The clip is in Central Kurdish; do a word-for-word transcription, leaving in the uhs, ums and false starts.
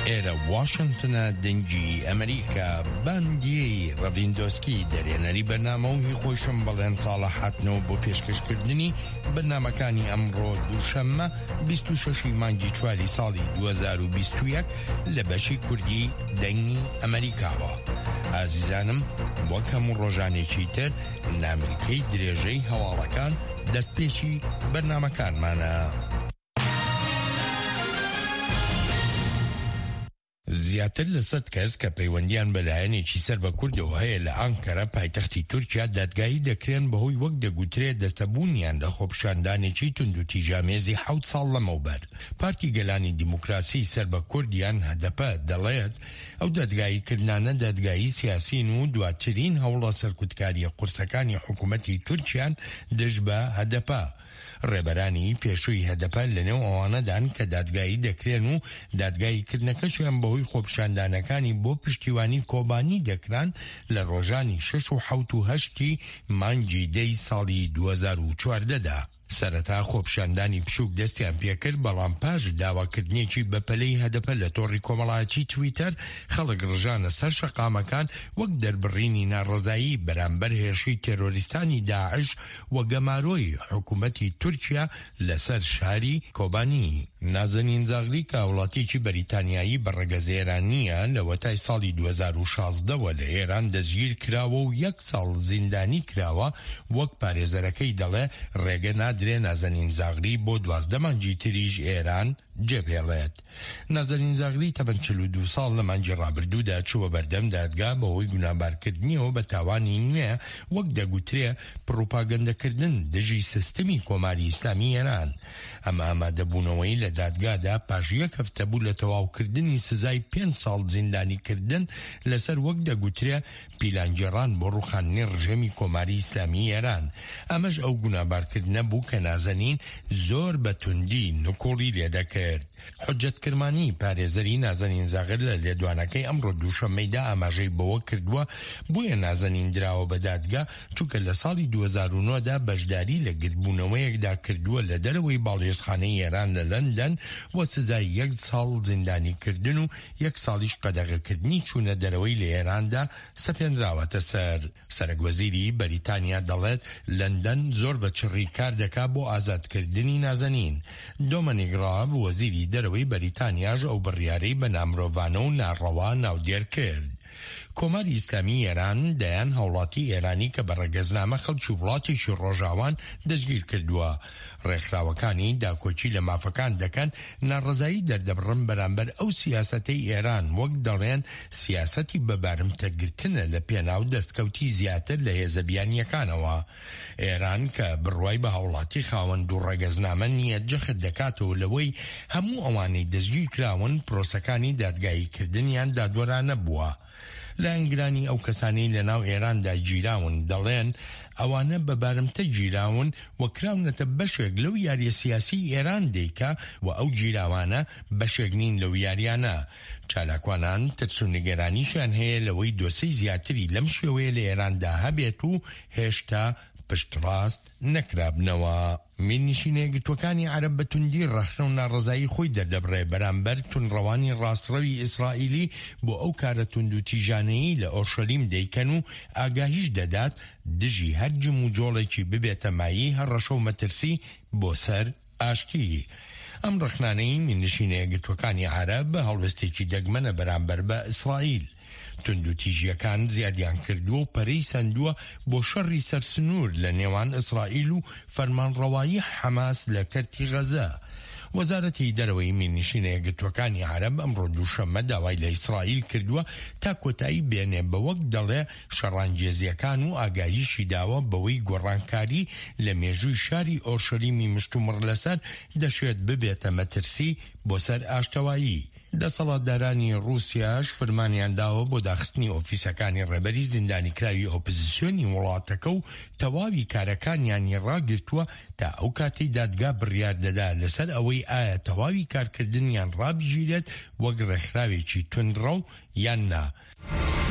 ئێرە واشنگتنە دەنگی ئەمریکا باندی ڕەڤیندۆسکی دەرێنەری بەرنامە و هی خۆشم بەڵێن ساڵە هاتنەوە بۆ پێشکەشکردنی بەرنامەکانی ئەمڕۆ دووشەممە بیست و شەشی مانگی چواری ساڵی دوو هەزار و بیست و یەک لە بەشی کوردی دەنگی ئەمریکاوە. ئازیزانم، وەک هەموو ڕۆژانێکی تر نامریکەی درێژەی هەواڵەکان دەستپێکی بەرنامەکانمانە. زیاتر لە سەد کەس کە پەیوەندیان بەلایەنێکی سەر بە کوردەوە هەیە لە ئانکەرە پایتەختی تورکیا دادگایی دەکرێن بەهۆی وەک دەگوترێت دەستەبوونیان لە خۆپیشاندانێکی تند و تیژامێزی حەوت ساڵ لەمەوبەر. پارتی گەلانی دیموکراسی سەر بە کوردیان هەدەپە دەڵێت ئەو دادگاییکردانە دادگایی سیاسین و دواترین هەوڵە سەرکوتکاریە قورسەکانی حکوومەتی تورکیان دژ بە هەدەپە. ڕێبەرانی پێشووی هەدەپە لەنێو ئەوانەدان کە دادگایی دەکرێن و دادگاییکردنەکەشیان بەهۆی خۆپیشاندانەکانی بۆ پشتیوانی کۆبانی دەکران لە ڕۆژانی شەش و حەوت و هەشتی مانگی دەی ساڵی دوو هەزار و چواردەدا. سەرەتا خۆپیشاندانی پشووک دەستیان پێکرد، بەڵام پاش داواکردنێکی بەپەلەی هەدەپە لە تۆڕی کۆمەڵایەتی تویتەر خەڵک ڕژانە سەر شەقامەکان وەک دەربڕینی ناڕەزایی بەرامبەر هێرشی تێرۆریستانی داعش و گەمارۆی حکوومەتی تورکیا لەسەر شاری کۆبانی. نازەنین زاغری کە وڵاتێکی بەریتانیایی بەڕێگەزێرانیە لە وەتای ساڵی دوو هەزار و شازدەوە لە ئێران دەستگیر کراوە و یەک ساڵ زیندانی کراوە. وەک پارێزەرەکەی دەڵێ ڕێگە نادرێ نازەنین زاغری بۆ دوازدە مانگی تریش ئێران جێبێڵێت. نازەنین زاغری تەمەن چل و دوو ساڵ لە مانگی ڕابردوودا چووە بەردەم دادگا بەهۆی گونابارکردنیەوە بە تاوانی نوێ وەک دەگوترێ پڕۆپاگەندەکردن دژی سیستەمی کۆماری ئیسلامی ئێران. ئەمە ئامادەبوونەوەی لە دادگادا پاش یەک هەفتە بوو لە تەواوکردنی سزای پێنج ساڵ زیندانیکردن لەسەر وەک دەگوترێ پیلانگێڕان بۆ ڕوخاندنی ڕژێمی کۆماری ئیسلامی ئێران. ئەمەش ئەو گونابارکردنە بوو کە نازەنین زۆر بە توندی نکۆڵی لێدەکرد. حجەت کرمانی پارێزەری نازەنین زاغر لە لێدوانەکەی ئەمڕۆ دووشەممەیدا ئاماژەی بەوە کردووە بۆیە نازەنین دراوە بە دادگا، چونکە لە ساڵی دوو هەزار و نۆدا بەشداری لە گرتبوونەوەیەکدا کردووە لە دەرەوەی باڵێزخانەی ئێران لە لەندەن و سزای یەک ساڵ زیندانیکردن و یەک ساڵیش قەدەغەکردنی چوونە دەرەوەی لە ئێراندا سەپێنراوەتە سەر. سەرۆکوەزیری بەریتانیا دەڵێت لەندەن زۆر بە چڕی کار دەکا بۆ ئازادکردنی نازەنین. دۆمەنیک ڕاب وەزیری دەرەوەی بەریتانیاژ ئەو بڕیارەی بە نامرۆڤانە و ناڕەوا ناودێر کرد. کۆماری ئیسلامی ئێران دەیان هەوڵاتی ئێرانی کە بە ڕێگەزنامە خەڵکی وڵاتێکی ڕۆژاوان دەستگیر کردووە. ڕێکخراوەکانی داکۆچی لە مافەکان دەکەن ناڕەزایی دەردەبڕن بەرامبەر ئەو سیاسەتەی ئێران وەک دەڵێن سیاسەتی بەبارمتەگرتنە لە پێناو دەستکەوتی زیاتر لە هێزە بیانیەکانەوە. ئێران کە بڕوای بە هەوڵاتی خاوەند و ڕێگەزنامە نییە جەخت دەکاتەوە لەوەی هەموو ئەوانەی دەستگیر کراون پرۆسەکانی دادگاییکردنیان دادوەرانە بووە. لە ئەنگرانی ئەو کەسانی لە ناو ئێراندا گیراون دەڵێن ئەوانە بەبارمتە گیراون و کراونەتە بەشێک لەو یاریە سیاسی ئێران دەیکا و ئەو گیراوانە بەشێک نین لەو یاریانە. چالاکوانان ترس و نیگەرانیشیان هەیە لەوەی دۆسەی زیاتری لەم شێوەیە لە ئێراندا هەبێت و هێشتا پشتڕاست نەکرابنەوە. میرنشینە یەکگرتووەکانی عەرەب بە توندی ڕەخنە و ناڕەزایی خۆی دەردەبڕێ بەرامبەر تونڕەوانی ڕاستڕەوی ئیسرائیلی بۆ ئەو کارە تند و تیژانەیی لە ئۆرشەلیم دەیکەن و ئاگاهیش دەدات دژی هەر جم و جۆڵێکی ببێتە مایی هەر ڕەشە و مەترسی بۆ سەر ئاشتی. ئەم ڕەخنانەی میرنشینە یەکگرتووەکانی عەرەب بە هەڵوێستێکی دەگمەنە بەرامبەر بە ئیسرائیل. تند و تیژیەکان زیادیان کردووە و پەرەی سندووە بۆ شەڕی سەرسنوور لە نێوان ئیسرائیل و فەرمانڕەوایی حەماس لە کەرتی غەزە. وەزارەتی دەرەوەی میرنشینە یەکگرتووەکانی عەرەب ئەمڕۆ دووشەممە داوای لە ئیسرائیل کردووە تا کۆتایی بێنێ بە وەک دەڵێ شەڕانگێزیەکان و ئاگاییشی داوە بەوەی گۆڕانکاری لە مێژووی شاری ئۆرشەلیمی مشتومڕ لەسەر دەشێت ببێتە مەترسی بۆ سەر ئاشتەوایی. دەسەڵاتدارانی رووسیاش فرمانیان داوە بۆ داخستنی ئۆفیسەکانی ڕێبەری زیندانیکراوی ئۆپۆزیسیۆنی وڵاتەکە و تەواوی کارەکانیانی ڕاگرتووە تا ئەو کاتەی دادگا بڕیار دەدا لەسەر ئەوەی ئایا تەواوی کارکردنیان ڕابژیرێت وەک ڕێکخراوێکی توندڕەو یان نا.